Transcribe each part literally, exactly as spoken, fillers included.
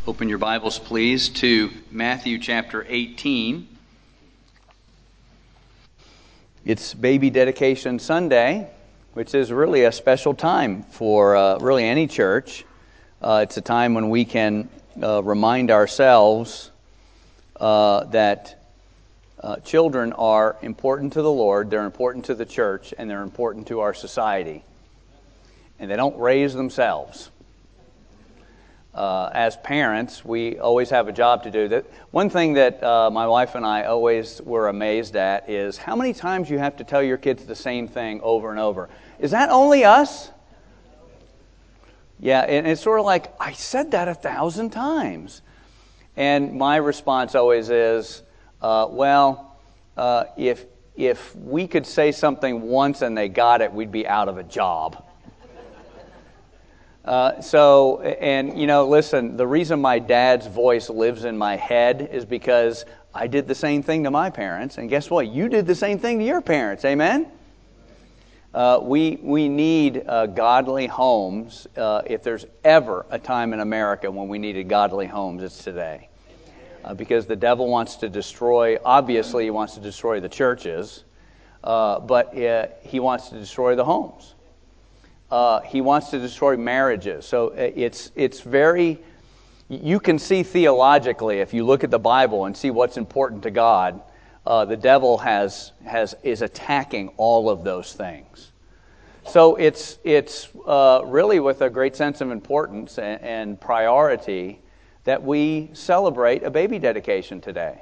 Open your Bibles, please, to Matthew chapter eighteen. It's Baby Dedication Sunday, which is really a special time for uh, really any church. Uh, it's a time when we can uh, remind ourselves uh, that uh, children are important to the Lord, they're important to the church, and they're important to our society. And they don't raise themselves. Uh, as parents, we always have a job to do. That one thing that uh, my wife and I always were amazed at is how many times you have to tell your kids the same thing over and over. Is that only us? Yeah, and it's sort of like, I said that a thousand times. And my response always is, uh, well, uh, if if we could say something once and they got it, we'd be out of a job. Uh, so, and you know, listen, the reason my dad's voice lives in my head is because I did the same thing to my parents, and guess what? You did the same thing to your parents, amen? Uh, we we need uh, godly homes. Uh, if there's ever a time in America when we needed godly homes, it's today. Uh, because the devil wants to destroy, obviously he wants to destroy the churches, uh, but uh, he wants to destroy the homes. Uh, he wants to destroy marriages. So it's it's very, you can see theologically, if you look at the Bible and see what's important to God, uh, the devil has has is attacking all of those things. So it's it's uh, really with a great sense of importance and, and priority that we celebrate a baby dedication today.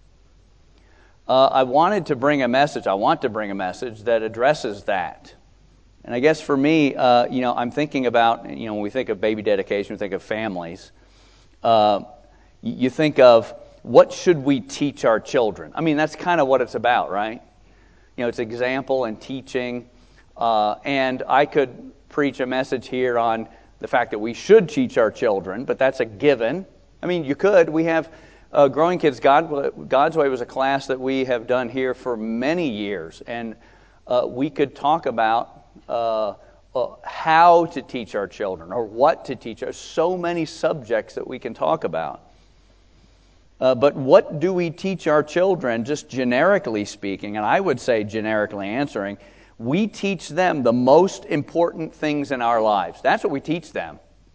Uh, I wanted to bring a message, I want to bring a message that addresses that. And I guess for me, uh, you know, I'm thinking about, you know, when we think of baby dedication, we think of families. Uh, you think of what should we teach our children? I mean, that's kind of what it's about, right? You know, it's example and teaching. Uh, and I could preach a message here on the fact that we should teach our children, but that's a given. I mean, you could. We have uh, Growing Kids God, God's Way was a class that we have done here for many years. And uh, we could talk about Uh, uh, how to teach our children or what to teach. There's so many subjects that we can talk about. Uh, but what do we teach our children, just generically speaking, and I would say generically answering, we teach them the most important things in our lives. That's what we teach them.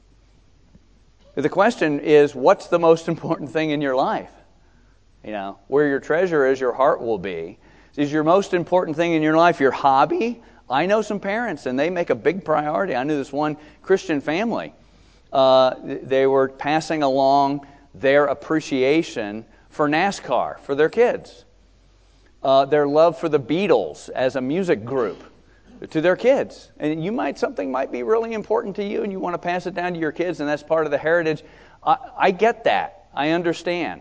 The question is, what's the most important thing in your life? You know, where your treasure is, your heart will be. Is your most important thing in your life your hobby? I know some parents, and they make a big priority. I knew this one Christian family. Uh, they were passing along their appreciation for NASCAR for their kids. Uh, their love for the Beatles as a music group to their kids. And you might something might be really important to you, and you want to pass it down to your kids, and that's part of the heritage. I, I get that. I understand.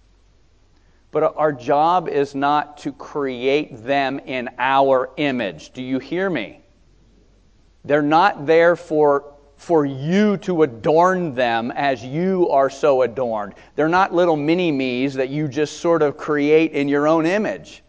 But our job is not to create them in our image. Do you hear me? They're not there for, for you to adorn them as you are so adorned. They're not little mini-me's that you just sort of create in your own image.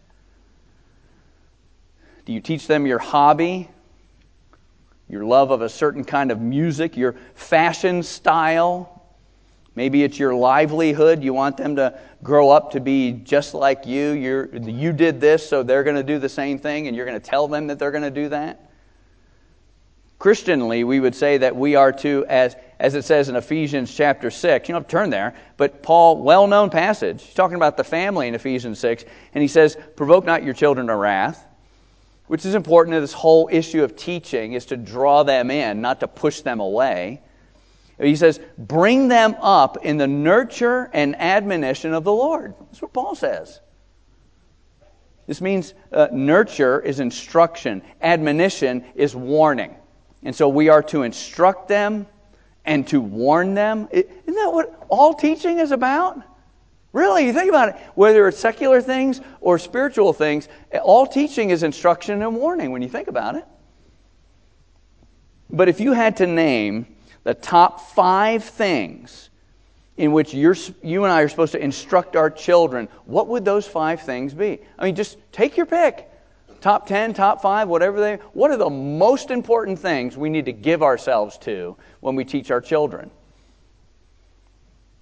Do you teach them your hobby? Your love of a certain kind of music? Your fashion style? Maybe it's your livelihood. You want them to grow up to be just like you. You're, you did this, so they're going to do the same thing, and you're going to tell them that they're going to do that. Christianly, we would say that we are to, as, as it says in Ephesians chapter six, you don't have to turn there, but Paul, well-known passage, he's talking about the family in Ephesians six, and he says, provoke not your children to wrath, which is important to this whole issue of teaching, is to draw them in, not to push them away. He says, bring them up in the nurture and admonition of the Lord. That's what Paul says. This means uh, nurture is instruction. Admonition is warning. And so we are to instruct them and to warn them. Isn't that what all teaching is about? Really, you think about it. Whether it's secular things or spiritual things, all teaching is instruction and warning when you think about it. But if you had to name the top five things in which you're, you and I are supposed to instruct our children, what would those five things be? I mean, just take your pick. Top ten, top five, whatever they... What are the most important things we need to give ourselves to when we teach our children?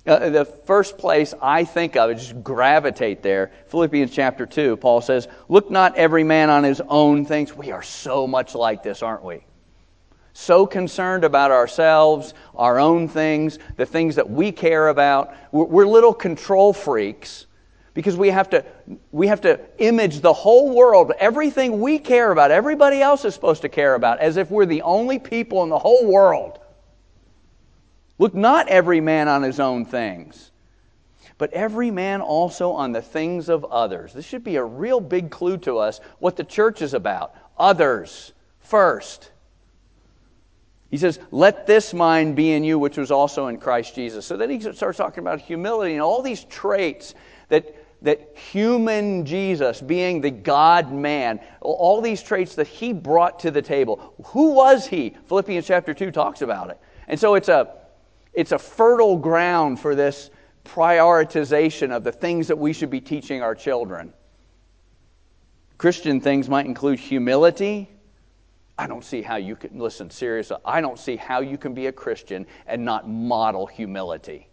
Uh, the first place I think of, just gravitate there, Philippians chapter two, Paul says, look not every man on his own things. We are so much like this, aren't we? So concerned about ourselves, our own things, the things that we care about. We're, we're little control freaks because we have to we have to image the whole world, everything we care about, everybody else is supposed to care about, as if we're the only people in the whole world. Look not every man on his own things, but every man also on the things of others. This should be a real big clue to us what the church is about. Others first. He says, let this mind be in you, which was also in Christ Jesus. So then he starts talking about humility and all these traits that, that human Jesus, being the God-man, all these traits that he brought to the table. Who was he? Philippians chapter two talks about it. And so it's a It's a fertile ground for this prioritization of the things that we should be teaching our children. Christian things might include humility. I don't see how you can, listen, seriously, I don't see how you can be a Christian and not model humility.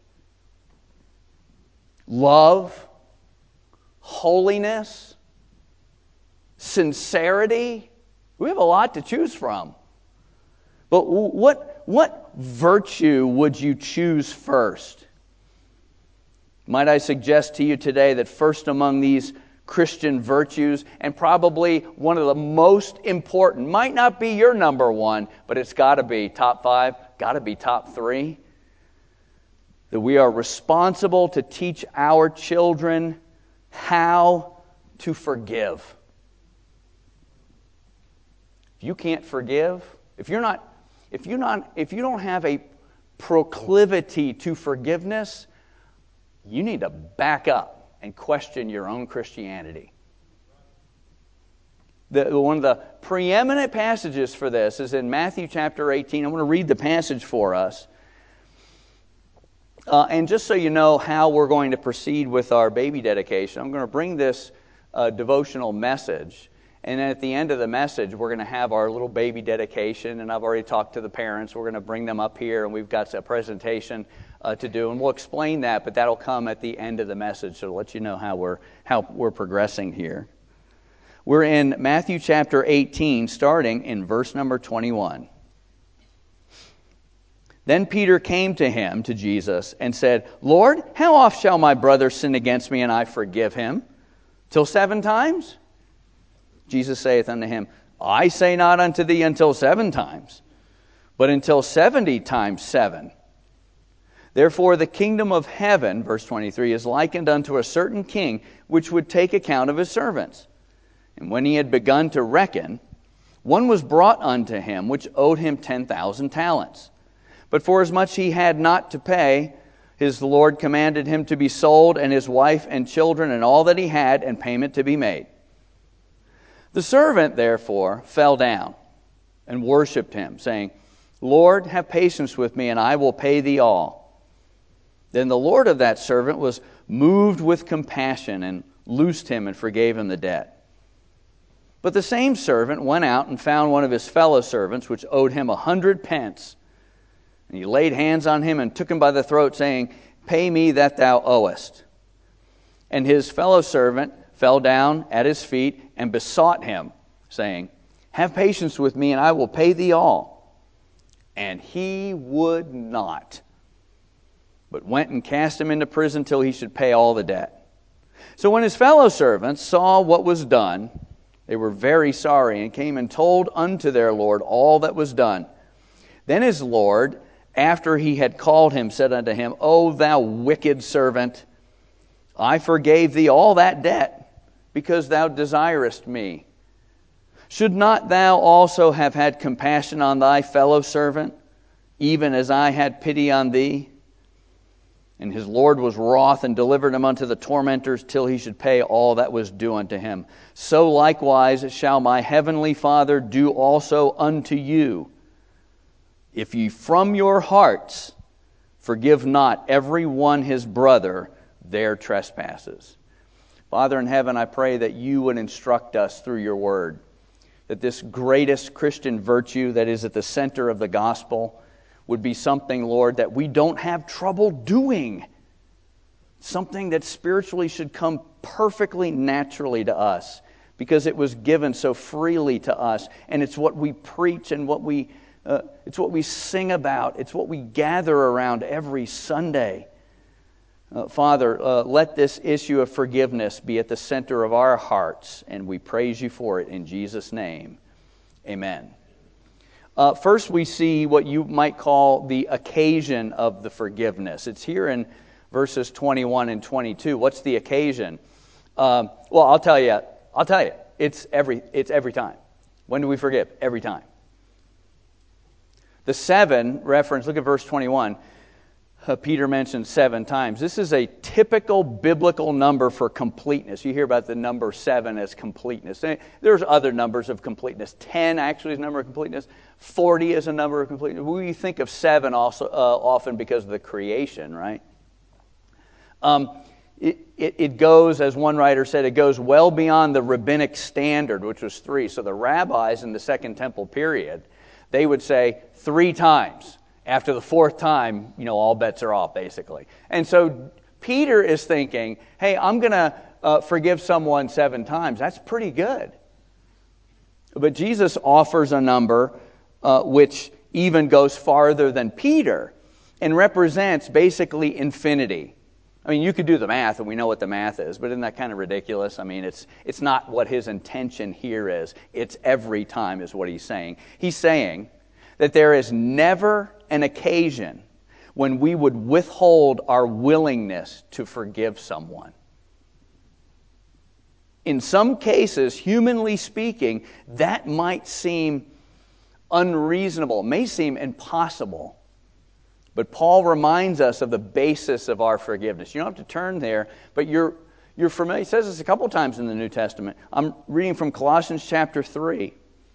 Love, holiness, sincerity. We have a lot to choose from. But what, what virtue would you choose first? Might I suggest to you today that first among these Christian virtues, and probably one of the most important, might not be your number one, but it's got to be top five, got to be top three, that we are responsible to teach our children how to forgive. If you can't forgive, if you're not If you not, if you don't have a proclivity to forgiveness, you need to back up and question your own Christianity. The, one of the preeminent passages for this is in Matthew chapter eighteen. I'm going to read the passage for us. Uh, and just so you know how we're going to proceed with our baby dedication, I'm going to bring this uh, devotional message. And then at the end of the message, we're going to have our little baby dedication. And I've already talked to the parents. We're going to bring them up here, and we've got a presentation uh, to do. And we'll explain that, but that'll come at the end of the message, so to let you know how we're how we're progressing here. We're in Matthew chapter eighteen, starting in verse number twenty-one. Then Peter came to him, to Jesus, and said, Lord, how oft shall my brother sin against me, and I forgive him? Till seven times? Jesus saith unto him, I say not unto thee until seven times, but until seventy times seven. Therefore the kingdom of heaven, verse twenty-three, is likened unto a certain king, which would take account of his servants. And when he had begun to reckon, one was brought unto him, which owed him ten thousand talents. But forasmuch he had not to pay, his Lord commanded him to be sold, and his wife and children, and all that he had, and payment to be made. The servant, therefore, fell down and worshipped him, saying, Lord, have patience with me, and I will pay thee all. Then the Lord of that servant was moved with compassion, and loosed him and forgave him the debt. But the same servant went out and found one of his fellow servants, which owed him a hundred pence. And he laid hands on him and took him by the throat, saying, Pay me that thou owest. And his fellow servant fell down at his feet and besought him, saying, Have patience with me, and I will pay thee all. And he would not, but went and cast him into prison till he should pay all the debt. So when his fellow servants saw what was done, they were very sorry, and came and told unto their Lord all that was done. Then his Lord, after he had called him, said unto him, O thou wicked servant, I forgave thee all that debt, because thou desirest me. Should not thou also have had compassion on thy fellow servant, even as I had pity on thee? And his Lord was wroth, and delivered him unto the tormentors, till he should pay all that was due unto him. So likewise shall my heavenly Father do also unto you, if ye from your hearts forgive not every one his brother their trespasses. Father in heaven, I pray that you would instruct us through your word, that this greatest Christian virtue that is at the center of the gospel would be something, Lord, that we don't have trouble doing something that spiritually should come perfectly naturally to us because it was given so freely to us, and it's what we preach and what we uh, it's what we sing about. It's what we gather around every Sunday. Uh, Father, uh, let this issue of forgiveness be at the center of our hearts, and we praise you for it in Jesus' name. Amen. Uh, first, we see what you might call the occasion of the forgiveness. It's here in verses twenty-one and twenty-two. What's the occasion? Um, well, I'll tell you. I'll tell you. It's every. It's every time. When do we forgive? Every time. The seven reference. Look at verse twenty-one. Uh, Peter mentioned seven times. This is a typical biblical number for completeness. You hear about the number seven as completeness. There's other numbers of completeness. Ten actually is a number of completeness. Forty is a number of completeness. We think of seven also uh, often because of the creation, right? Um, it, it, it goes, as one writer said, it goes well beyond the rabbinic standard, which was three. So the rabbis in the Second Temple period, they would say three times. After the fourth time, you know, all bets are off, basically. And so Peter is thinking, hey, I'm going to uh, forgive someone seven times. That's pretty good. But Jesus offers a number uh, which even goes farther than Peter and represents basically infinity. I mean, you could do the math, and we know what the math is, but isn't that kind of ridiculous? I mean, it's it's not what his intention here is. It's every time is what he's saying. He's saying that there is never an occasion when we would withhold our willingness to forgive someone. In some cases, humanly speaking, that might seem unreasonable, may seem impossible. But Paul reminds us of the basis of our forgiveness. You don't have to turn there, but you're you're familiar. He says this a couple times in the New Testament. I'm reading from Colossians chapter three.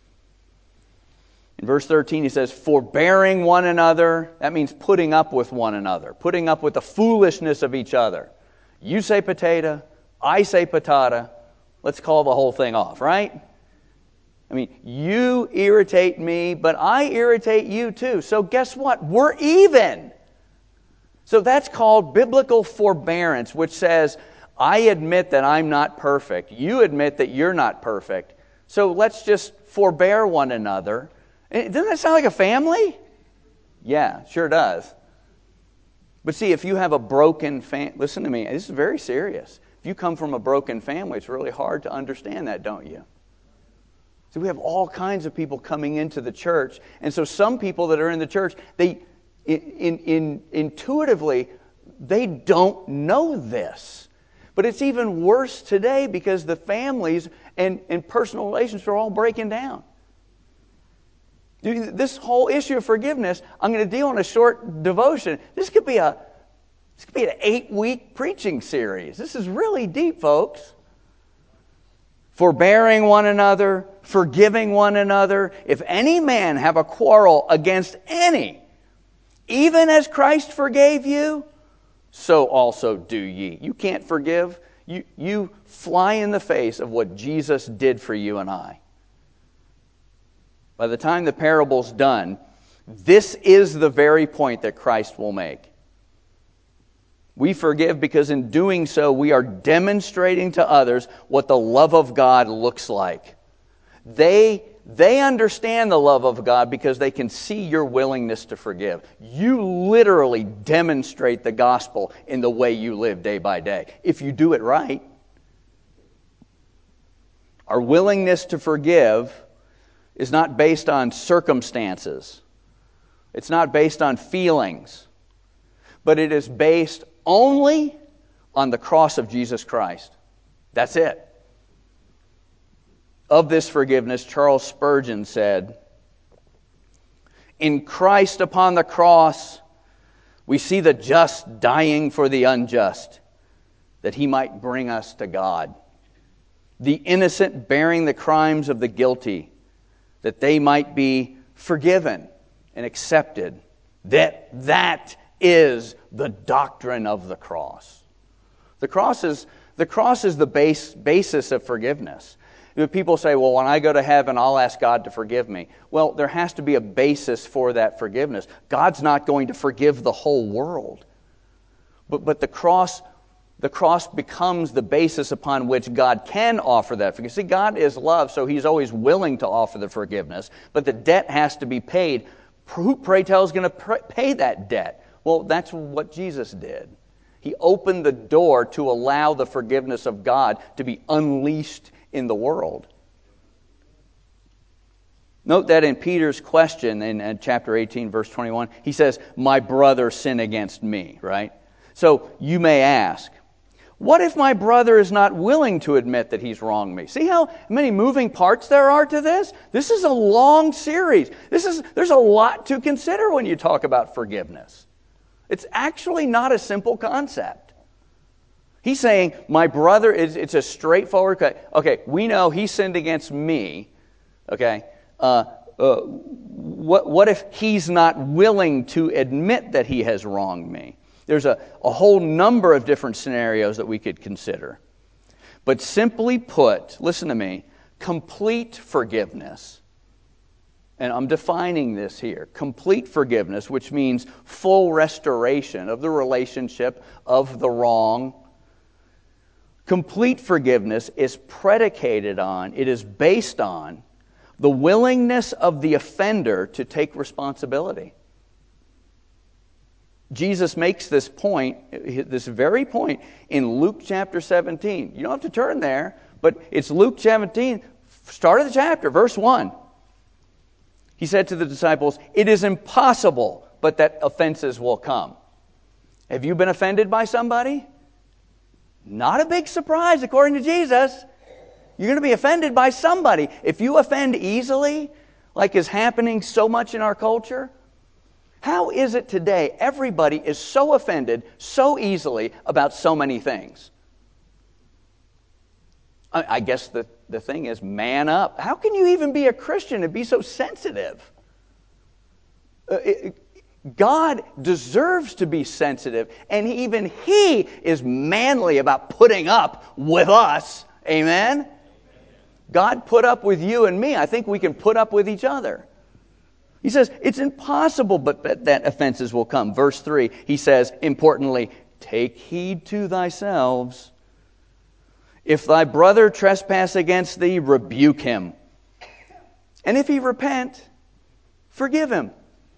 In verse thirteen, he says, forbearing one another. That means putting up with one another, putting up with the foolishness of each other. You say potato, I say patata. Let's call the whole thing off, right? I mean, you irritate me, but I irritate you too. So guess what? We're even. So that's called biblical forbearance, which says, I admit that I'm not perfect. You admit that you're not perfect. So let's just forbear one another. Doesn't that sound like a family? Yeah, sure does. But see, if you have a broken family, listen to me, this is very serious. If you come from a broken family, it's really hard to understand that, don't you? So we have all kinds of people coming into the church. And so some people that are in the church, they in, in, in, intuitively, they don't know this. But it's even worse today because the families and, and personal relationships are all breaking down. This whole issue of forgiveness, I'm going to deal in a short devotion. This could be a this could be an eight-week preaching series. This is really deep, folks. Forbearing one another, forgiving one another. If any man have a quarrel against any, even as Christ forgave you, so also do ye. You can't forgive. You, you fly in the face of what Jesus did for you and I. By the time the parable's done, this is the very point that Christ will make. We forgive because in doing so, we are demonstrating to others what the love of God looks like. They, they understand the love of God because they can see your willingness to forgive. You literally demonstrate the gospel in the way you live day by day, if you do it right. Our willingness to forgive is not based on circumstances. It's not based on feelings. But it is based only on the cross of Jesus Christ. That's it. Of this forgiveness, Charles Spurgeon said, in Christ upon the cross, we see the just dying for the unjust, that he might bring us to God. The innocent bearing the crimes of the guilty, that they might be forgiven and accepted. That that is the doctrine of the cross. The cross is the cross is the base basis of forgiveness. People say, well, when I go to heaven, I'll ask God to forgive me. Well, there has to be a basis for that forgiveness. God's not going to forgive the whole world. But, but the cross the cross becomes the basis upon which God can offer that forgiveness. See, God is love, so He's always willing to offer the forgiveness, but the debt has to be paid. Who, pray tell, is going to pay that debt? Well, that's what Jesus did. He opened the door to allow the forgiveness of God to be unleashed in the world. Note that in Peter's question in, in chapter eighteen, verse twenty-one, he says, my brother sinned against me, right? So you may ask, what if my brother is not willing to admit that he's wronged me? See how many moving parts there are to this? This is a long series. This is there's a lot to consider when you talk about forgiveness. It's actually not a simple concept. He's saying, my brother, is it's a straightforward, okay, we know he sinned against me, okay? Uh, uh, what, what if he's not willing to admit that he has wronged me? There's a, a whole number of different scenarios that we could consider. But simply put, listen to me, complete forgiveness, and I'm defining this here, complete forgiveness, which means full restoration of the relationship, of the wrong. Complete forgiveness is predicated on, it is based on, the willingness of the offender to take responsibility. Jesus makes this point, this very point, in Luke chapter seventeen. You don't have to turn there, but it's Luke seventeen, start of the chapter, verse one. He said to the disciples, it is impossible but that offenses will come. Have you been offended by somebody? Not a big surprise, according to Jesus. You're going to be offended by somebody. If you offend easily, like is happening so much in our culture, how is it today everybody is so offended so easily about so many things? I, I guess the, the thing is, man up. How can you even be a Christian and be so sensitive? Uh, it, God deserves to be sensitive, and even He is manly about putting up with us. Amen? God put up with you and me. I think we can put up with each other. He says, it's impossible but that offenses will come. Verse three, he says, importantly, take heed to thyselves. If thy brother trespass against thee, rebuke him. And if he repent, forgive him.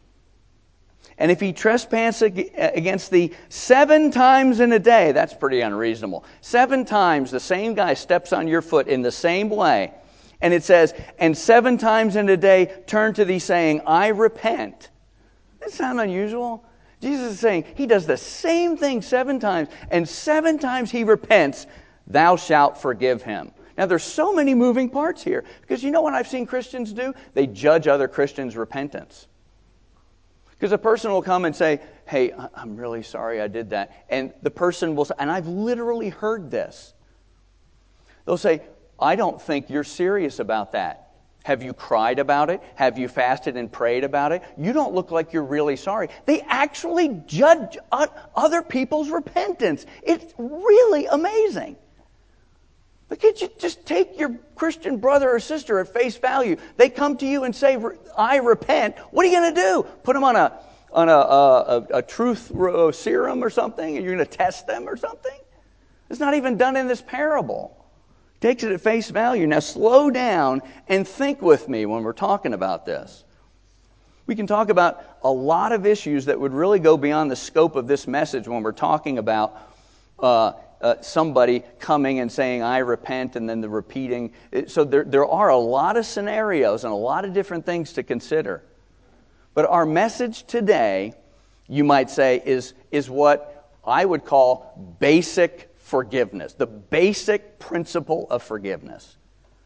And if he trespass against thee seven times in a day, that's pretty unreasonable. Seven times the same guy steps on your foot in the same way. And it says, and seven times in a day turn to thee saying, I repent. Does that sound unusual? Jesus is saying he does the same thing seven times, and seven times he repents, thou shalt forgive him. Now there's so many moving parts here, because you know what I've seen Christians do? They judge other Christians' repentance. Because a person will come and say, hey, I'm really sorry I did that. And the person will say, and I've literally heard this. They'll say, I don't think you're serious about that. Have you cried about it? Have you fasted and prayed about it? You don't look like you're really sorry. They actually judge other people's repentance. It's really amazing. But can't you just take your Christian brother or sister at face value? They come to you and say, I repent. What are you going to do? Put them on a on a, a, a truth serum or something? And you're going to test them or something? It's not even done in this parable. Takes it at face value. Now slow down and think with me when we're talking about this. We can talk about a lot of issues that would really go beyond the scope of this message when we're talking about uh, uh, somebody coming and saying, I repent, and then the repeating. So there, there are a lot of scenarios and a lot of different things to consider. But our message today, you might say, is, is what I would call basic forgiveness, the basic principle of forgiveness.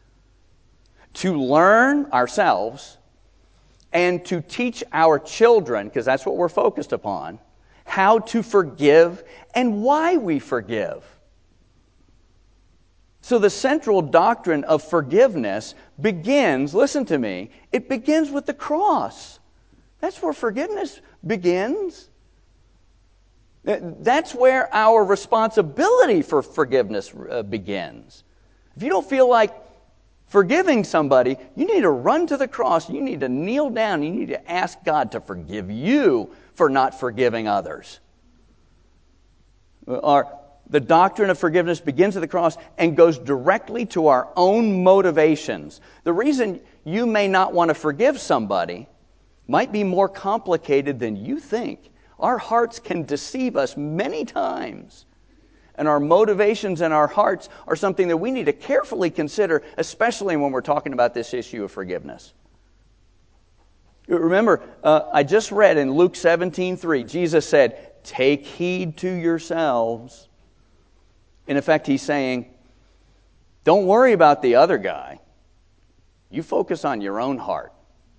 To learn ourselves and to teach our children, because that's what we're focused upon, how to forgive and why we forgive. So the central doctrine of forgiveness begins, listen to me, it begins with the cross. That's where forgiveness begins. That's where our responsibility for forgiveness uh, begins. If you don't feel like forgiving somebody, you need to run to the cross. You need to kneel down. You need to ask God to forgive you for not forgiving others. Our The doctrine of forgiveness begins at the cross and goes directly to our own motivations. The reason you may not want to forgive somebody might be more complicated than you think. Our hearts can deceive us many times. And our motivations and our hearts are something that we need to carefully consider, especially when we're talking about this issue of forgiveness. Remember, uh, I just read in Luke seventeen three, Jesus said, "Take heed to yourselves." In effect, he's saying, don't worry about the other guy. You focus on your own heart.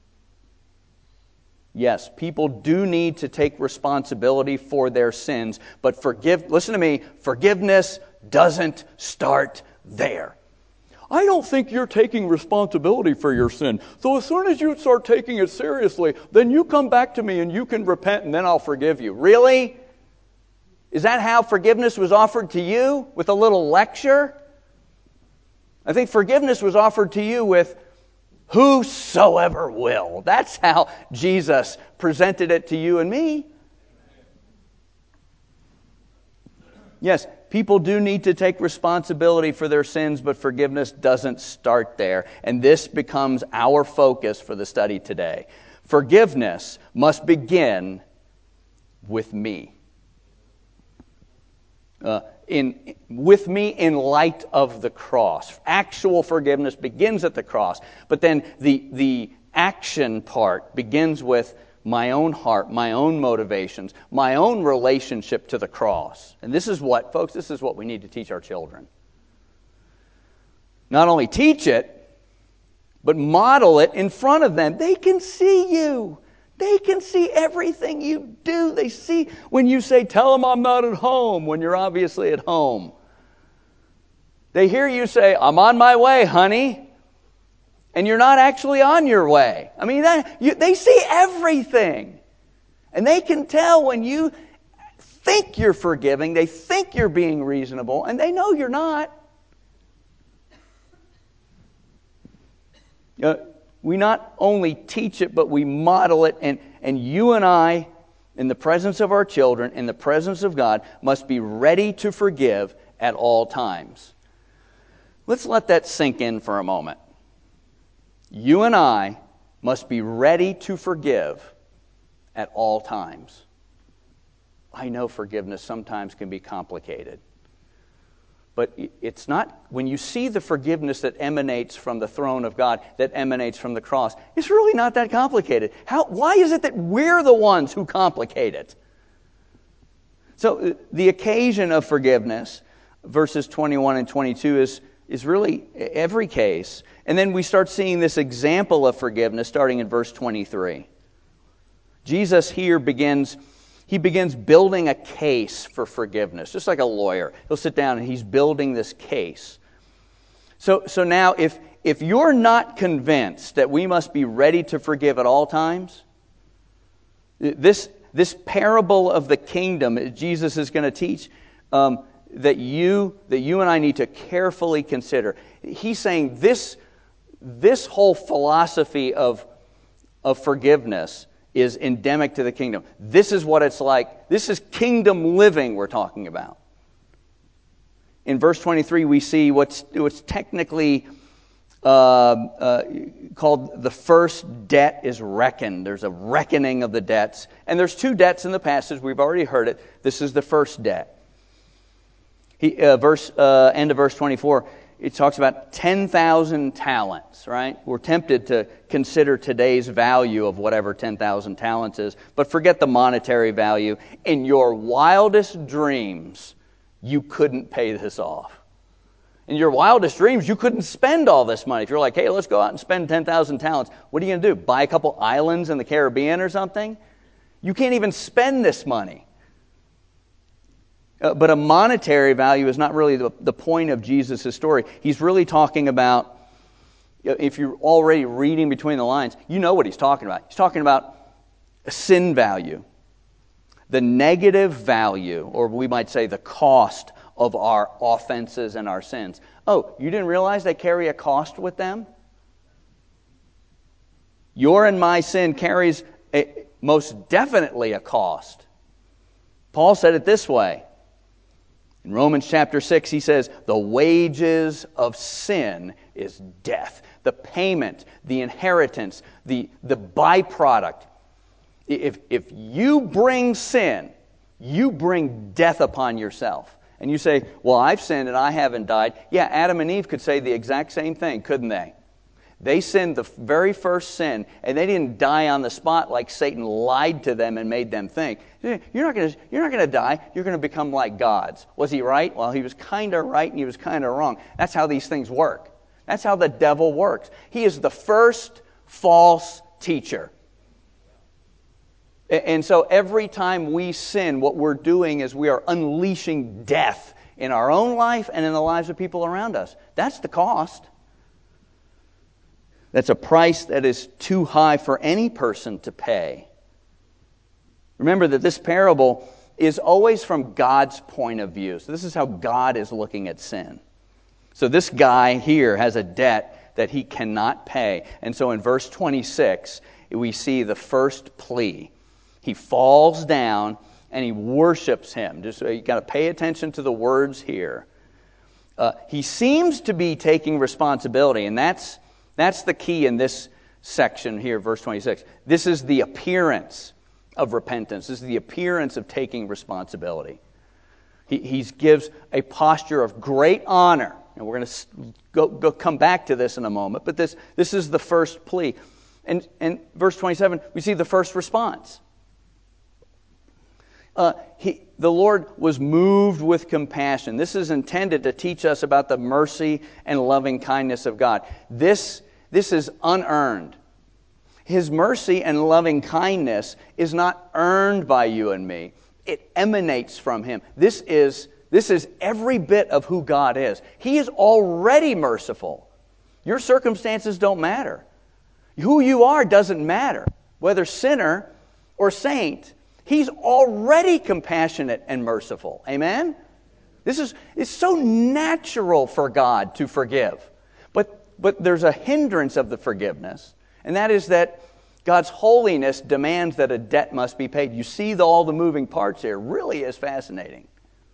Yes, people do need to take responsibility for their sins, but forgive, listen to me, forgiveness doesn't start there. I don't think you're taking responsibility for your sin. So as soon as you start taking it seriously, then you come back to me and you can repent and then I'll forgive you. Really? Is that how forgiveness was offered to you? With a little lecture? I think forgiveness was offered to you with whosoever will. That's how Jesus presented it to you and me. Yes, people do need to take responsibility for their sins, but forgiveness doesn't start there. And this becomes our focus for the study today. Forgiveness must begin with me. Uh, in with me in light of the cross. Actual forgiveness begins at the cross, but then the the action part begins with my own heart, my own motivations, my own relationship to the cross. And this is what, folks, this is what we need to teach our children. Not only teach it, but model it in front of them. They can see you. They can see everything you do. They see when you say, tell them I'm not at home, when you're obviously at home. They hear you say, I'm on my way, honey, and you're not actually on your way. I mean, that, you, they see everything. And they can tell when you think you're forgiving, they think you're being reasonable, and they know you're not. Uh, We not only teach it, but we model it. And, and you and I, in the presence of our children, in the presence of God, must be ready to forgive at all times. Let's let that sink in for a moment. You and I must be ready to forgive at all times. I know forgiveness sometimes can be complicated. But it's not, when you see the forgiveness that emanates from the throne of God, that emanates from the cross, it's really not that complicated. How? Why is it that we're the ones who complicate it? So the occasion of forgiveness, verses twenty-one and twenty-two, is, is really every case. And then we start seeing this example of forgiveness starting in verse twenty-three. Jesus here begins... He begins building a case for forgiveness, just like a lawyer. He'll sit down and he's building this case. So, so now, if, if you're not convinced that we must be ready to forgive at all times, this, this parable of the kingdom Jesus is going to teach um, that you that you and I need to carefully consider. He's saying this, this whole philosophy of, of forgiveness is endemic to the kingdom. This is what it's like. This is kingdom living we're talking about. In verse twenty-three, we see what's, what's technically uh, uh, called the first debt is reckoned. There's a reckoning of the debts. And there's two debts in the passage. We've already heard it. This is the first debt. He, uh, verse uh, end of verse twenty-four, it talks about ten thousand talents, right? We're tempted to consider today's value of whatever ten thousand talents is, but forget the monetary value. In your wildest dreams, you couldn't pay this off. In your wildest dreams, you couldn't spend all this money. If you're like, hey, let's go out and spend ten thousand talents, what are you going to do? Buy a couple islands in the Caribbean or something? You can't even spend this money. Uh, but a monetary value is not really the, the point of Jesus' story. He's really talking about, if you're already reading between the lines, you know what he's talking about. He's talking about a sin value. The negative value, or we might say the cost of our offenses and our sins. Oh, you didn't realize they carry a cost with them? Your and my sin carries a, most definitely a cost. Paul said it this way. In Romans chapter six, he says, the wages of sin is death. The payment, the inheritance, the, the byproduct. If, if you bring sin, you bring death upon yourself. And you say, well, I've sinned and I haven't died. Yeah, Adam and Eve could say the exact same thing, couldn't they? They sinned the very first sin, and they didn't die on the spot like Satan lied to them and made them think. You're not going to, you're not going to die. You're going to become like gods. Was he right? Well, he was kind of right and he was kind of wrong. That's how these things work. That's how the devil works. He is the first false teacher. And so every time we sin, what we're doing is we are unleashing death in our own life and in the lives of people around us. That's the cost. That's a price that is too high for any person to pay. Remember that this parable is always from God's point of view. So this is how God is looking at sin. So this guy here has a debt that he cannot pay. And so in verse twenty-six, we see the first plea. He falls down and he worships him. Just so you got to pay attention to the words here. Uh, he seems to be taking responsibility, and that's That's the key in this section here, verse twenty-six. This is the appearance of repentance. This is the appearance of taking responsibility. He, he gives a posture of great honor. And we're going to go, go come back to this in a moment. But this, this is the first plea. And, and verse twenty-seven, we see the first response. Uh, he, the Lord was moved with compassion. This is intended to teach us about the mercy and loving kindness of God. This, this is unearned. His mercy and loving kindness is not earned by you and me. It emanates from Him. This is, this is every bit of who God is. He is already merciful. Your circumstances don't matter. Who you are doesn't matter. Whether sinner or saint, He's already compassionate and merciful. Amen? This is it's so natural for God to forgive. But, but there's a hindrance of the forgiveness, and that is that God's holiness demands that a debt must be paid. You see the, all the moving parts here. Really is fascinating.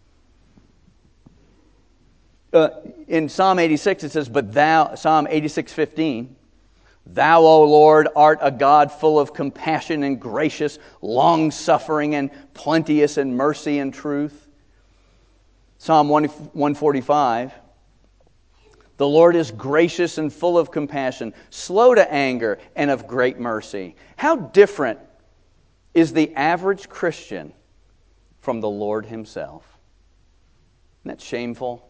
Uh, in Psalm eighty-six it says, but thou, Psalm eighty-six fifteen, Thou, O Lord, art a God full of compassion and gracious, long-suffering and plenteous in mercy and truth. Psalm one forty-five, the Lord is gracious and full of compassion, slow to anger and of great mercy. How different is the average Christian from the Lord Himself? Isn't that shameful?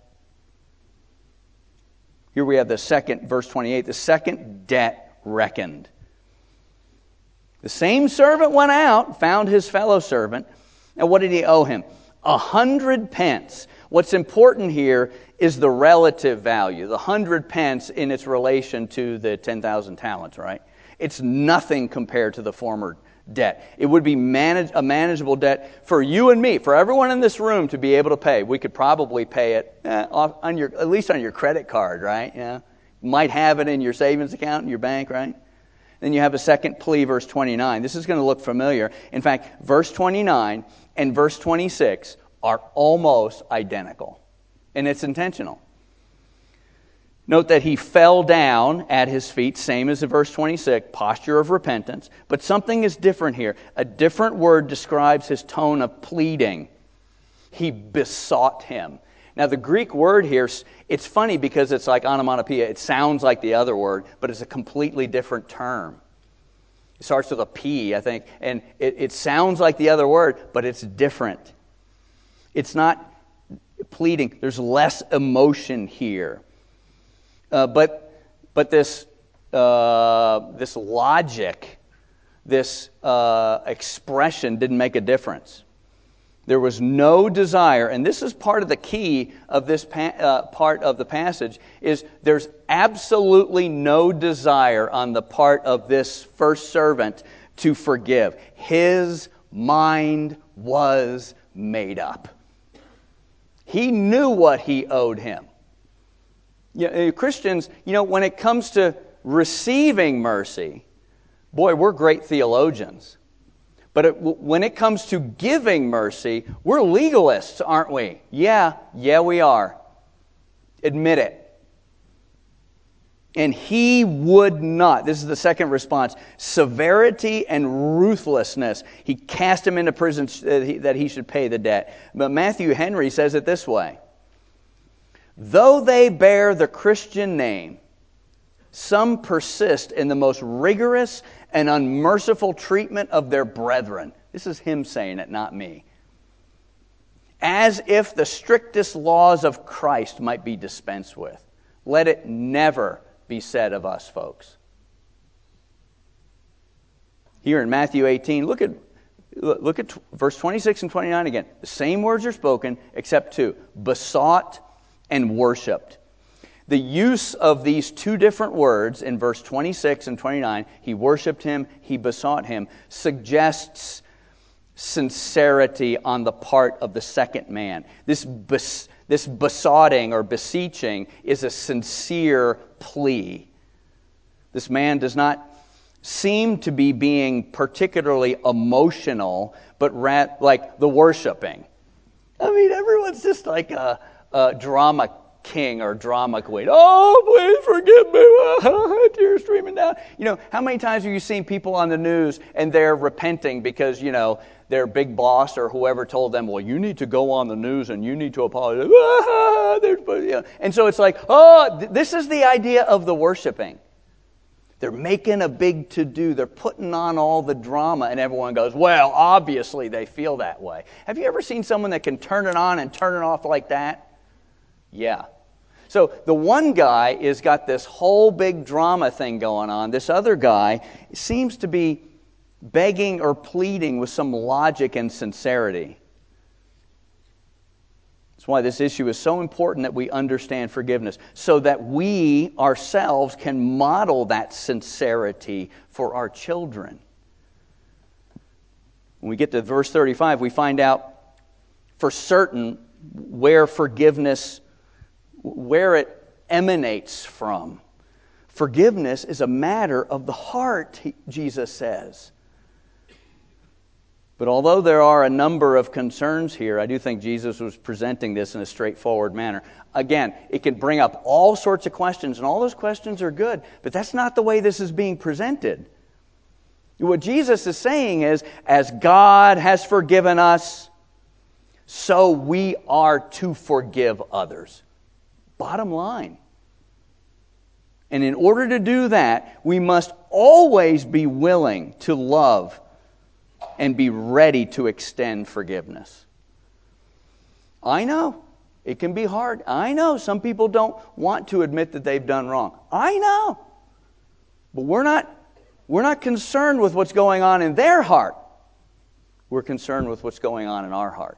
Here we have the second, verse twenty-eight, the second debt reckoned. The same servant went out, found his fellow servant, and what did he owe him? A hundred pence. What's important here is the relative value, the hundred pence in its relation to the ten thousand talents, right? It's nothing compared to the former debt. It would be manage, a manageable debt for you and me, for everyone in this room to be able to pay. We could probably pay it eh, off on your, at least on your credit card, right? Yeah. Might have it in your savings account in your bank, right? Then you have a second plea, verse twenty-nine. This is going to look familiar. In fact, verse twenty-nine and verse twenty-six are almost identical. And it's intentional. Note that he fell down at his feet, same as in verse twenty-six, posture of repentance. But something is different here. A different word describes his tone of pleading. He besought him. Now, the Greek word here, it's funny because it's like onomatopoeia. It sounds like the other word, but it's a completely different term. It starts with a P, I think, and it, it sounds like the other word, but it's different. It's not pleading. There's less emotion here. Uh, but but this uh, this logic, this uh, expression didn't make a difference. There was no desire, and this is part of the key of this pa- uh, part of the passage, is there's absolutely no desire on the part of this first servant to forgive. His mind was made up. He knew what he owed him. You know, Christians, you know, when it comes to receiving mercy, boy, we're great theologians. But it, when it comes to giving mercy, we're legalists, aren't we? Yeah, yeah we are. Admit it. And he would not, this is the second response, severity and ruthlessness. He cast him into prison that he should pay the debt. But Matthew Henry says it this way. Though they bear the Christian name, some persist in the most rigorous and unmerciful treatment of their brethren. This is him saying it, not me. As if the strictest laws of Christ might be dispensed with. Let it never be said of us, folks. Here in Matthew eighteen, look at look at verse twenty-six and twenty-nine again. The same words are spoken, except two: besought and worshipped. The use of these two different words in verse twenty-six and twenty-nine, he worshipped him, he besought him, suggests sincerity on the part of the second man. This bes- This besotting or beseeching is a sincere plea. This man does not seem to be being particularly emotional, but ra- like the worshiping. I mean, everyone's just like a, a drama king or drama queen. Oh, please forgive me. Tears streaming down. You know, how many times have you seen people on the news and they're repenting because, you know, their big boss or whoever told them, well, you need to go on the news and you need to apologize. And so it's like, oh, th- this is the idea of the worshiping. They're making a big to-do. They're putting on all the drama, and everyone goes, well, obviously they feel that way. Have you ever seen someone that can turn it on and turn it off like that? Yeah. So the one guy has got this whole big drama thing going on. This other guy seems to be begging or pleading with some logic and sincerity. That's why this issue is so important that we understand forgiveness, so that we ourselves can model that sincerity for our children. When we get to verse thirty-five, we find out for certain where forgiveness, where it emanates from. Forgiveness is a matter of the heart, Jesus says. But although there are a number of concerns here, I do think Jesus was presenting this in a straightforward manner. Again, it can bring up all sorts of questions, and all those questions are good, but that's not the way this is being presented. What Jesus is saying is, as God has forgiven us, so we are to forgive others. Bottom line. And in order to do that, we must always be willing to love and be ready to extend forgiveness. I know it can be hard. I know some people don't want to admit that they've done wrong. I know. But we're not, we're not concerned with what's going on in their heart. We're concerned with what's going on in our heart.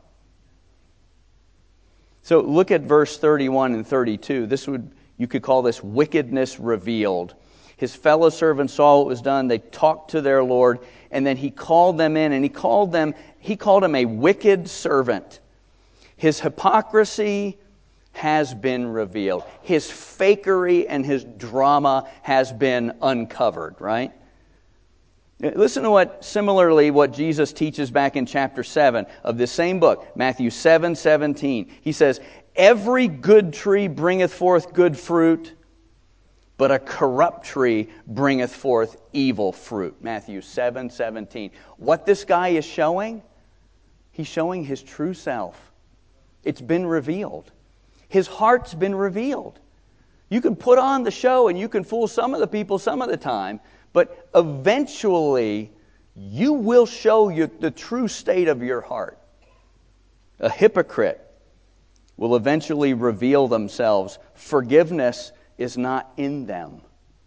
So look at verse thirty-one and thirty-two. This would, you could call this wickedness revealed. His fellow servants saw what was done. They talked to their Lord, and then he called them in, and he called them, he called him a wicked servant. His hypocrisy has been revealed. His fakery and his drama has been uncovered, right? Listen to what, similarly, what Jesus teaches back in chapter seven of this same book, Matthew seven seventeen. He says, every good tree bringeth forth good fruit, but a corrupt tree bringeth forth evil fruit. Matthew seven seventeen. What this guy is showing, he's showing his true self. It's been revealed. His heart's been revealed. You can put on the show and you can fool some of the people some of the time, but eventually you will show you the true state of your heart. A hypocrite will eventually reveal themselves. Forgiveness is not in them.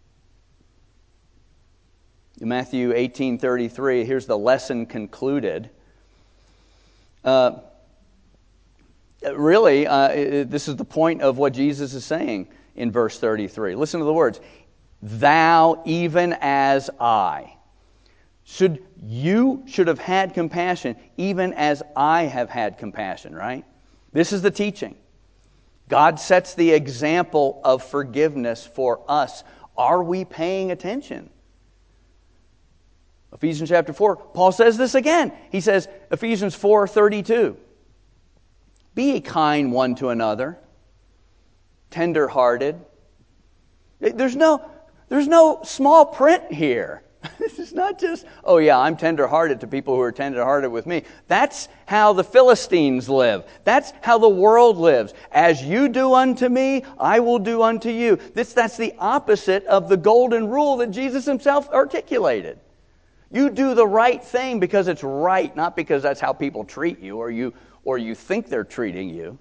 In Matthew eighteen thirty-three, here's the lesson concluded. Uh, really, uh, this is the point of what Jesus is saying in verse thirty-three. Listen to the words. Thou, even as I. Should you should have had compassion, even as I have had compassion, right? This is the teaching. God sets the example of forgiveness for us. Are we paying attention? Ephesians chapter four, Paul says this again. He says, Ephesians four thirty-two, be ye kind one to another, tender-hearted. There's no, there's no small print here. This is not just, oh yeah, I'm tender-hearted to people who are tender-hearted with me. That's how the Philistines live. That's how the world lives. As you do unto me, I will do unto you. This, that's the opposite of the golden rule that Jesus himself articulated. You do the right thing because it's right, not because that's how people treat you or you, or you think they're treating you.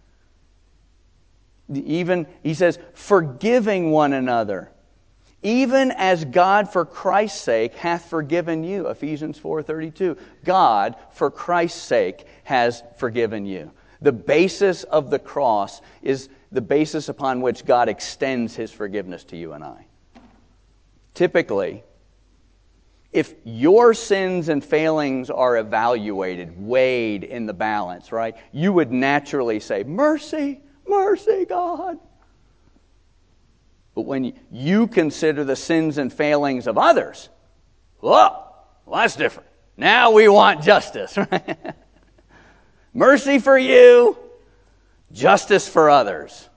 Even, he says, forgiving one another, even as God for Christ's sake hath forgiven you. Ephesians four thirty-two. God for Christ's sake has forgiven you. The basis of the cross is the basis upon which God extends his forgiveness to you and I. Typically, if your sins and failings are evaluated, weighed in the balance, right, you would naturally say, mercy, mercy, God. But when you consider the sins and failings of others, whoa, well, that's different. Now we want justice. Right? Mercy for you, justice for others.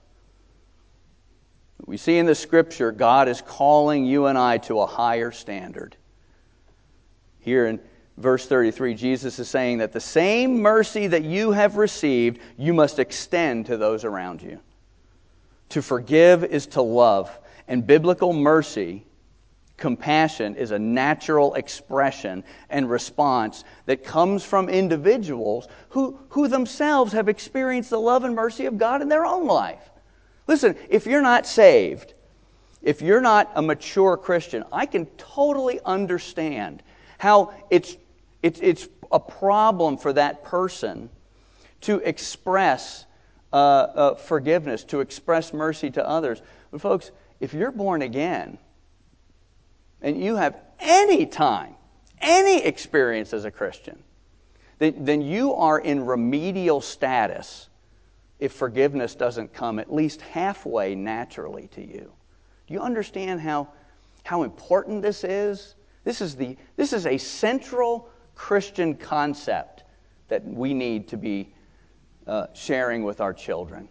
We see in the Scripture, God is calling you and I to a higher standard. Here in verse thirty-three, Jesus is saying that the same mercy that you have received, you must extend to those around you. To forgive is to love. And biblical mercy, compassion, is a natural expression and response that comes from individuals who, who themselves have experienced the love and mercy of God in their own life. Listen, if you're not saved, if you're not a mature Christian, I can totally understand how it's, it's, it's a problem for that person to express uh, uh, forgiveness, to express mercy to others. But folks, if you're born again and you have any time, any experience as a Christian, then, then you are in remedial status if forgiveness doesn't come at least halfway naturally to you. Do you understand how, how important this is? This is the this is a central Christian concept that we need to be uh, sharing with our children.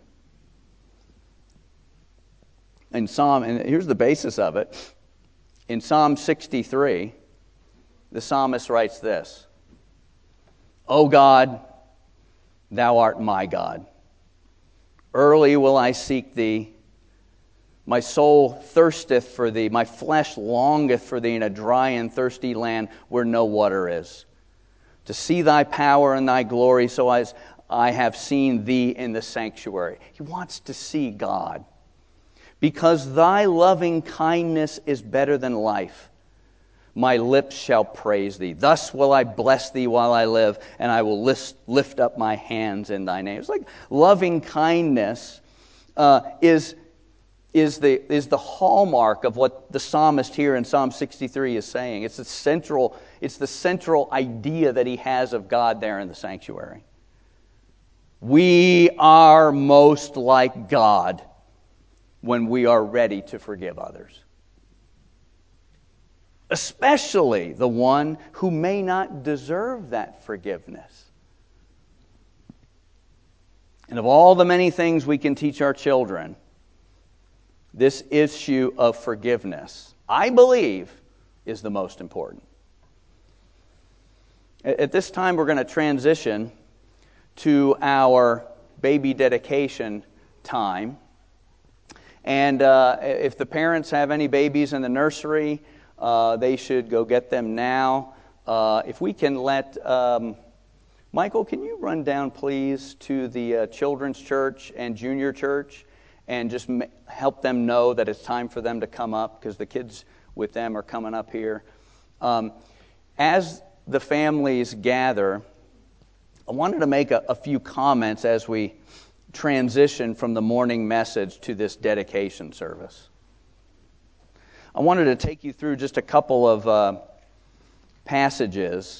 In Psalm, and here's the basis of it. In Psalm sixty-three, the psalmist writes this: O God, thou art my God. Early will I seek thee. My soul thirsteth for thee. My flesh longeth for thee in a dry and thirsty land where no water is. To see thy power and thy glory, so as I have seen thee in the sanctuary. He wants to see God. Because thy loving kindness is better than life, my lips shall praise thee. Thus will I bless thee while I live, and I will lift, lift up my hands in thy name. It's like loving kindness uh, is, is, the, is the hallmark of what the psalmist here in Psalm sixty-three is saying. It's the central, it's the central idea that he has of God there in the sanctuary. We are most like God when we are ready to forgive others. Especially the one who may not deserve that forgiveness. And of all the many things we can teach our children, this issue of forgiveness, I believe, is the most important. At this time, we're going to transition to our baby dedication time. And uh, if the parents have any babies in the nursery, uh, they should go get them now. Uh, if we can let... Um, Michael, can you run down, please, to the uh, children's church and junior church and just ma- help them know that it's time for them to come up, because the kids with them are coming up here. Um, as the families gather, I wanted to make a, a few comments as we transition from the morning message to this dedication service. I wanted to take you through just a couple of uh, passages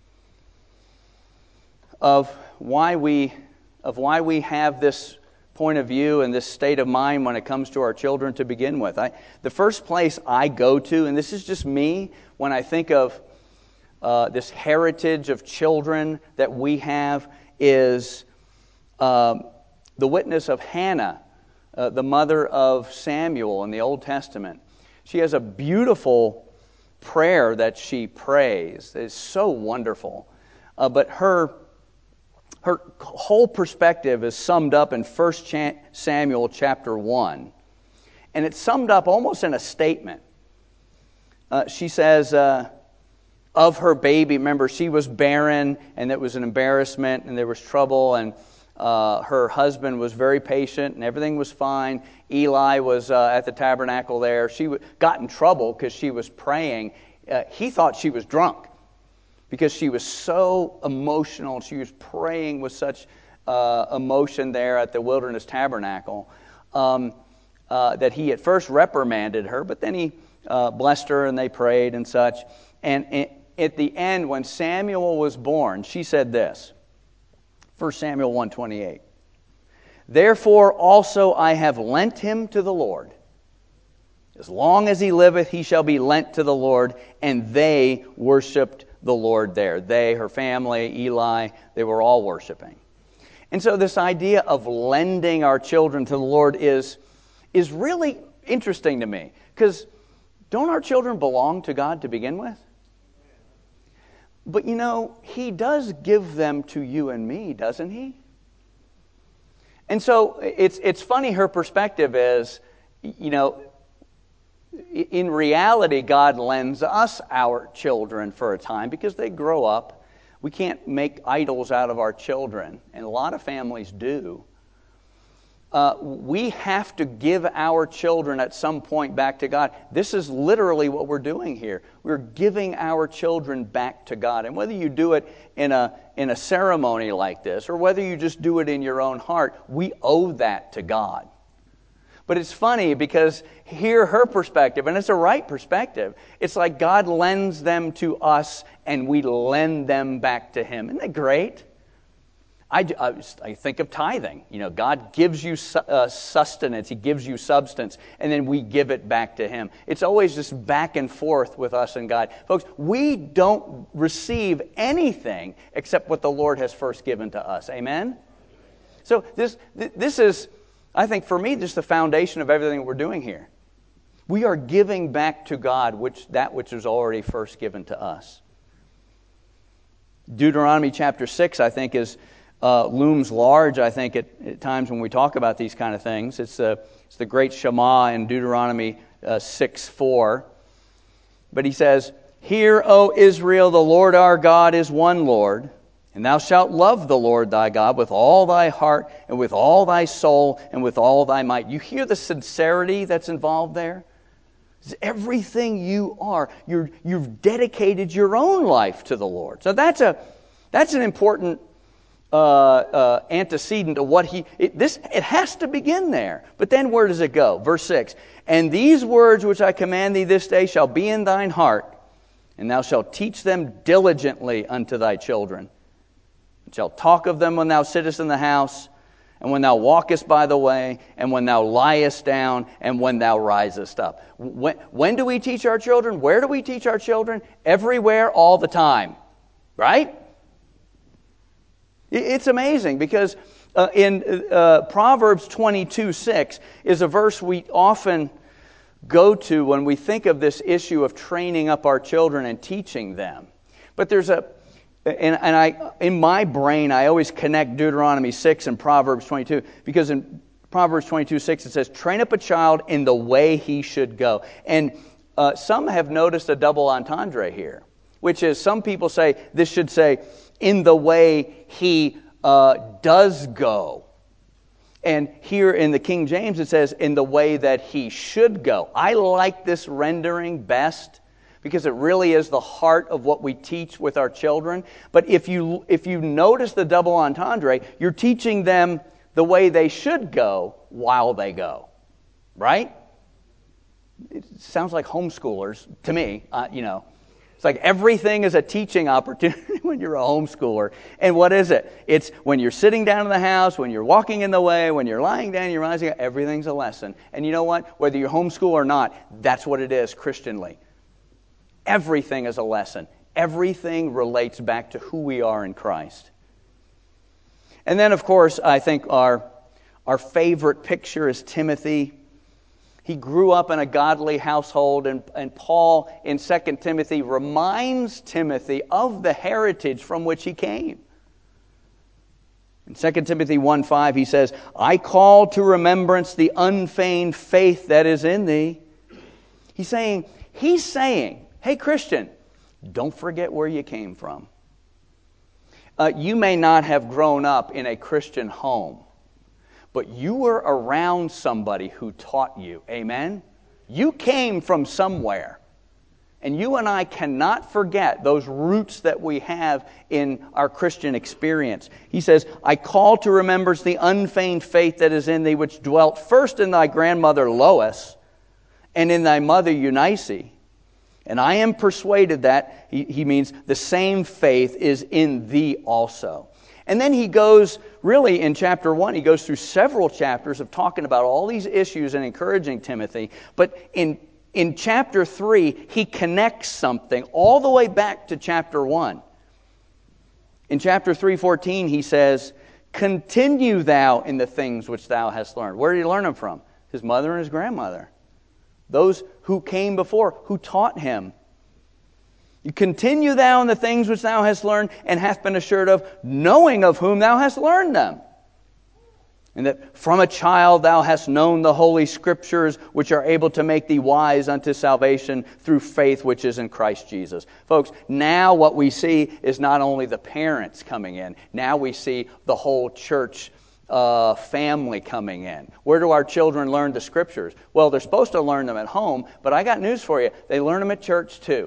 of why we of why we have this point of view and this state of mind when it comes to our children to begin with. I, the first place I go to, and this is just me, when I think of uh, this heritage of children that we have is um, the witness of Hannah, uh, the mother of Samuel in the Old Testament. She has a beautiful prayer that she prays. It's so wonderful. Uh, but her her whole perspective is summed up in First Samuel chapter one. And it's summed up almost in a statement. Uh, she says uh, of her baby, remember, she was barren, and it was an embarrassment, and there was trouble, and uh, her husband was very patient, and everything was fine. Eli was uh, at the tabernacle there. She w- got in trouble because she was praying. Uh, he thought she was drunk because she was so emotional. She was praying with such uh, emotion there at the wilderness tabernacle um, uh, that he at first reprimanded her, but then he uh, blessed her and they prayed and such. And, and at the end, when Samuel was born, she said this, First Samuel one twenty-eight. Therefore also I have lent him to the Lord. As long as he liveth, he shall be lent to the Lord. And they worshipped the Lord there. They, her family, Eli, they were all worshiping. And so this idea of lending our children to the Lord is, is really interesting to me. Because don't our children belong to God to begin with? But you know, He does give them to you and me, doesn't He? And so it's it's funny, her perspective is, you know, in reality, God lends us our children for a time because they grow up. We can't make idols out of our children, and a lot of families do. Uh, we have to give our children at some point back to God. This is literally what we're doing here. We're giving our children back to God. And whether you do it in a, in a ceremony like this, or whether you just do it in your own heart, we owe that to God. But it's funny because hear her perspective, and it's a right perspective. It's like God lends them to us, and we lend them back to Him. Isn't that great? I, I, I think of tithing. You know, God gives you su- uh, sustenance. He gives you substance, and then we give it back to Him. It's always just back and forth with us and God. Folks, we don't receive anything except what the Lord has first given to us. Amen? So this this is, I think for me, just the foundation of everything we're doing here. We are giving back to God which that which was already first given to us. Deuteronomy chapter six, I think, is uh, looms large, I think, at, at times when we talk about these kind of things. It's, uh, it's the great Shema in Deuteronomy uh, six four. But he says, Hear, O Israel, the Lord our God is one Lord. And thou shalt love the Lord thy God with all thy heart and with all thy soul and with all thy might. You hear the sincerity that's involved there? It's everything you are. You're, you've dedicated your own life to the Lord. So that's a that's an important uh, uh, antecedent to what he... It, this it has to begin there. But then where does it go? Verse six. And these words which I command thee this day shall be in thine heart, and thou shalt teach them diligently unto thy children. And shalt talk of them when thou sittest in the house, and when thou walkest by the way, and when thou liest down, and when thou risest up. When, when do we teach our children? Where do we teach our children? Everywhere, all the time. Right? It's amazing because uh, in uh, Proverbs twenty-two six is a verse we often go to when we think of this issue of training up our children and teaching them. But there's a And, and I, in my brain, I always connect Deuteronomy six and Proverbs twenty-two, because in Proverbs twenty-two six it says, train up a child in the way he should go. And uh, some have noticed a double entendre here, which is some people say this should say, in the way he uh, does go. And here in the King James it says, in the way that he should go. I like this rendering best, because it really is the heart of what we teach with our children. But if you if you notice the double entendre, you're teaching them the way they should go while they go. Right? It sounds like homeschoolers to me, uh, you know. It's like everything is a teaching opportunity when you're a homeschooler. And what is it? It's when you're sitting down in the house, when you're walking in the way, when you're lying down, you're rising up, everything's a lesson. And you know what? Whether you're homeschool or not, that's what it is Christianly. Everything is a lesson. Everything relates back to who we are in Christ. And then, of course, I think our, our favorite picture is Timothy. He grew up in a godly household, and, and Paul in Second Timothy reminds Timothy of the heritage from which he came. In Second Timothy one five, he says, I call to remembrance the unfeigned faith that is in thee. He's saying, he's saying, hey Christian, don't forget where you came from. Uh, you may not have grown up in a Christian home, but you were around somebody who taught you. Amen? You came from somewhere. And you and I cannot forget those roots that we have in our Christian experience. He says, I call to remembrance the unfeigned faith that is in thee, which dwelt first in thy grandmother Lois and in thy mother Eunice. And I am persuaded that, he, he means, the same faith is in thee also. And then he goes, really in chapter one, he goes through several chapters of talking about all these issues and encouraging Timothy. But in In chapter three, he connects something all the way back to chapter one. In chapter three fourteen, he says, continue thou in the things which thou hast learned. Where did he learn them from? His mother and his grandmother. Those who came before, who taught him. You continue thou in the things which thou hast learned, and hast been assured of, knowing of whom thou hast learned them. And that from a child thou hast known the holy Scriptures, which are able to make thee wise unto salvation through faith which is in Christ Jesus. Folks, now what we see is not only the parents coming in. Now we see the whole church uh, family coming in. Where do our children learn the Scriptures? Well, they're supposed to learn them at home, but I got news for you. They learn them at church too.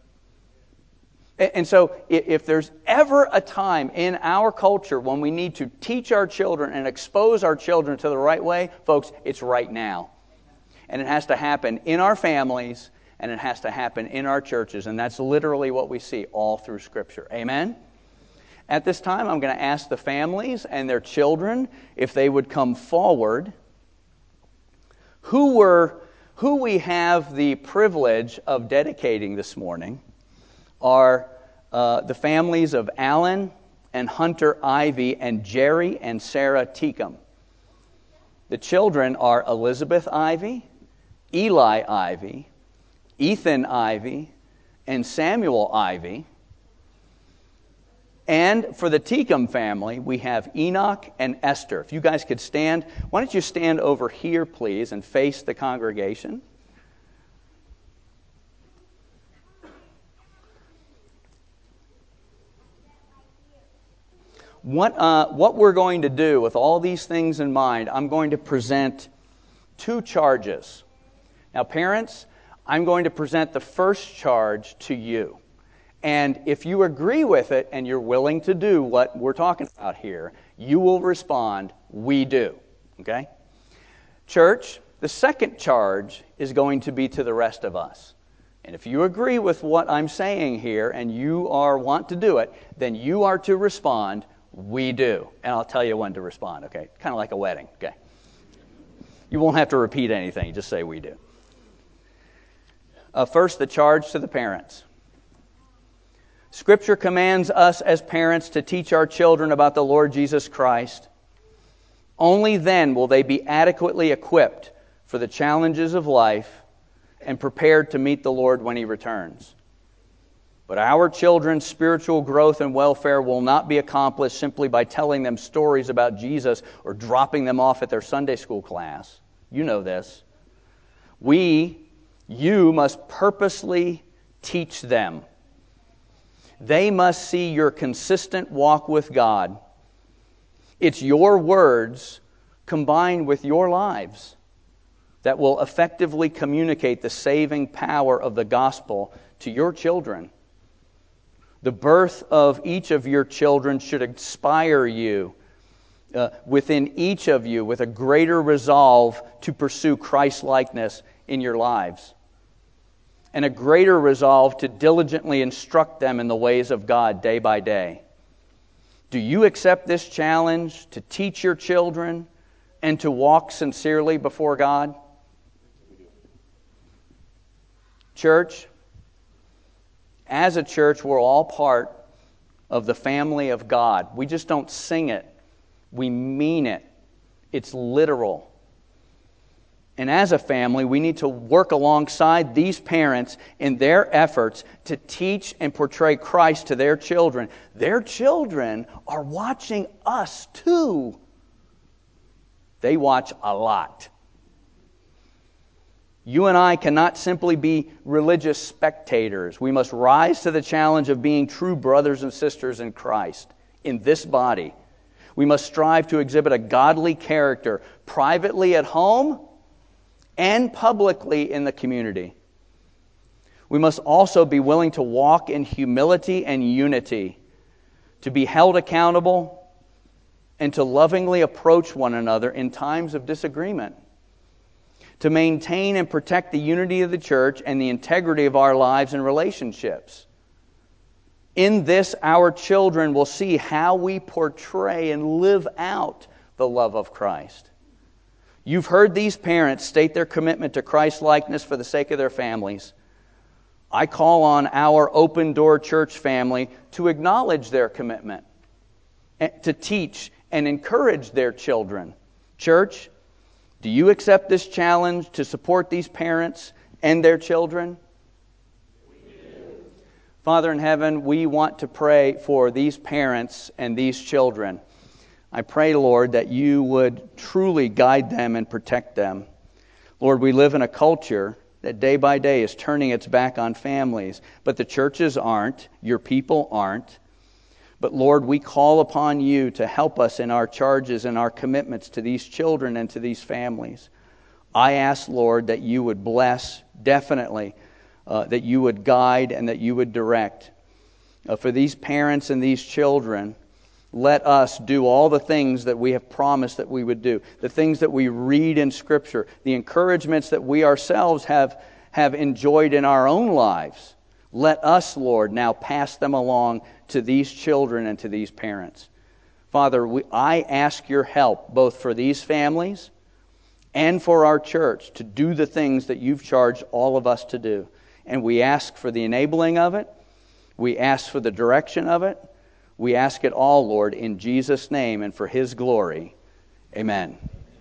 And so if there's ever a time in our culture when we need to teach our children and expose our children to the right way, folks, it's right now. And it has to happen in our families, and it has to happen in our churches. And that's literally what we see all through Scripture. Amen? At this time, I'm going to ask the families and their children if they would come forward. Who were, who we have the privilege of dedicating this morning are uh, the families of Alan and Hunter Ivy and Jerry and Sarah Teacom. The children are Elizabeth Ivy, Eli Ivy, Ethan Ivy, and Samuel Ivy. And for the Teacom family, we have Enoch and Esther. If you guys could stand, why don't you stand over here, please, and face the congregation. What, uh, what we're going to do with all these things in mind, I'm going to present two charges. Now, parents, I'm going to present the first charge to you. And if you agree with it and you're willing to do what we're talking about here, you will respond, we do. Okay? Church, the second charge is going to be to the rest of us. And if you agree with what I'm saying here and you are want to do it, then you are to respond, we do. And I'll tell you when to respond, okay? Kind of like a wedding, okay? You won't have to repeat anything. Just say we do. Uh, first, the charge to the parents. Scripture commands us as parents to teach our children about the Lord Jesus Christ. Only then will they be adequately equipped for the challenges of life and prepared to meet the Lord when He returns. But our children's spiritual growth and welfare will not be accomplished simply by telling them stories about Jesus or dropping them off at their Sunday school class. You know this. We, you must purposely teach them. They must see your consistent walk with God. It's your words combined with your lives that will effectively communicate the saving power of the gospel to your children. The birth of each of your children should inspire you uh, within each of you with a greater resolve to pursue Christ-likeness in your lives, and a greater resolve to diligently instruct them in the ways of God day by day. Do you accept this challenge to teach your children and to walk sincerely before God? Church, As a church, we're all part of the family of God. We just don't sing it. We mean it. It's literal. And as a family, we need to work alongside these parents in their efforts to teach and portray Christ to their children. Their children are watching us too. They watch a lot. You and I cannot simply be religious spectators. We must rise to the challenge of being true brothers and sisters in Christ in this body. We must strive to exhibit a godly character privately at home and publicly in the community. We must also be willing to walk in humility and unity, to be held accountable, and to lovingly approach one another in times of disagreement, to maintain and protect the unity of the church and the integrity of our lives and relationships. In this, our children will see how we portray and live out the love of Christ. You've heard these parents state their commitment to Christ-likeness for the sake of their families. I call on our Open Door Church family to acknowledge their commitment, to teach and encourage their children. Church, do you accept this challenge to support these parents and their children? We do. Father in heaven, we want to pray for these parents and these children. I pray, Lord, that you would truly guide them and protect them. Lord, we live in a culture that day by day is turning its back on families, but the churches aren't, your people aren't. But Lord, we call upon you to help us in our charges and our commitments to these children and to these families. I ask, Lord, that you would bless, definitely, uh, that you would guide and that you would direct. Uh, for these parents and these children, let us do all the things that we have promised that we would do, the things that we read in Scripture, the encouragements that we ourselves have, have enjoyed in our own lives. Let us, Lord, now pass them along to these children and to these parents. Father, we, I ask your help both for these families and for our church to do the things that you've charged all of us to do. And we ask for the enabling of it. We ask for the direction of it. We ask it all, Lord, in Jesus' name and for his glory. Amen.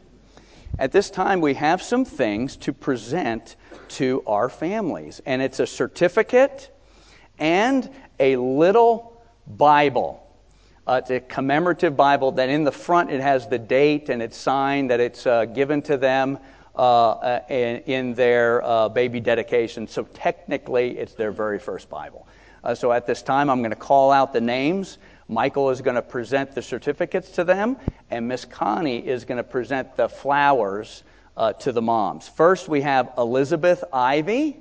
At this time, we have some things to present to our families. And it's a certificate and a little Bible. Uh, it's a commemorative Bible that in the front it has the date and it's signed that it's uh, given to them uh, uh, in, in their uh, baby dedication. So technically, it's their very first Bible. Uh, so at this time, I'm going to call out the names. Michael is going to present the certificates to them, and Miss Connie is going to present the flowers uh, to the moms. First, we have Elizabeth Ivy.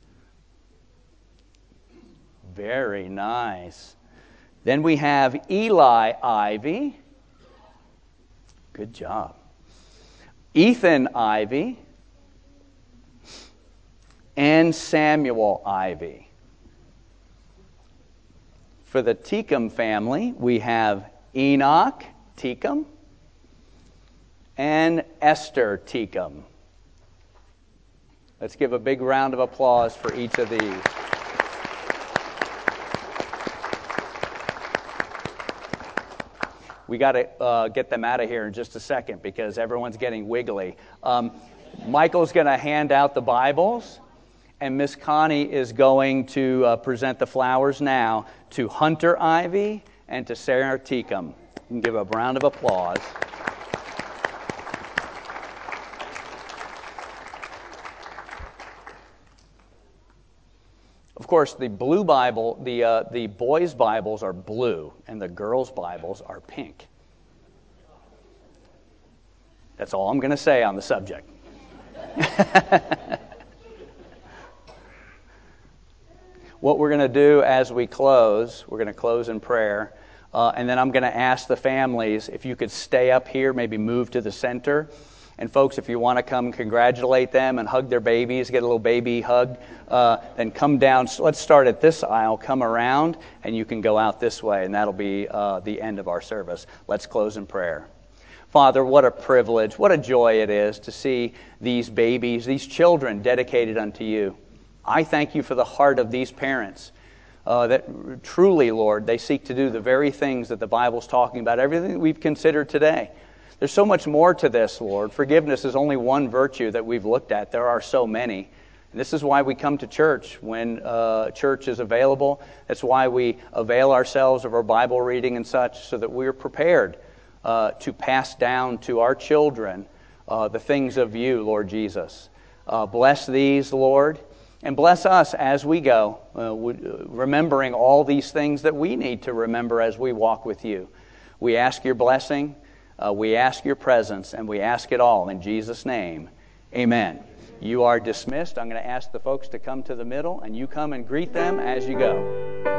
Very nice. Then we have Eli Ivy. Good job. Ethan Ivy. And Samuel Ivy. For the Teacom family, we have Enoch Teacom and Esther Teacom. Let's give a big round of applause for each of these. We got to uh, get them out of here in just a second because everyone's getting wiggly. Um, Michael's going to hand out the Bibles. And Miss Connie is going to uh, present the flowers now to Hunter Ivy and to Sarah Teacom. You can give a round of applause. Of course, the blue Bible, the uh, the boys' Bibles are blue, and the girls' Bibles are pink. That's all I'm going to say on the subject. What we're going to do as we close, we're going to close in prayer, uh, and then I'm going to ask the families if you could stay up here, maybe move to the center. And folks, if you want to come congratulate them and hug their babies, get a little baby hug, uh, then come down. So let's start at this aisle, come around, and you can go out this way, and that'll be uh, the end of our service. Let's close in prayer. Father, what a privilege, what a joy it is to see these babies, these children dedicated unto you. I thank you for the heart of these parents. uh, that truly, Lord, they seek to do the very things that the Bible's talking about, everything that we've considered today. There's so much more to this, Lord. Forgiveness is only one virtue that we've looked at. There are so many. And this is why we come to church when uh, church is available. That's why we avail ourselves of our Bible reading and such, so that we're prepared uh, to pass down to our children uh, the things of you, Lord Jesus. Uh, bless these, Lord, and bless us as we go, uh, remembering all these things that we need to remember as we walk with you. We ask your blessing. Uh, we ask your presence, and we ask it all in Jesus' name. Amen. You are dismissed. I'm going to ask the folks to come to the middle, and you come and greet them as you go.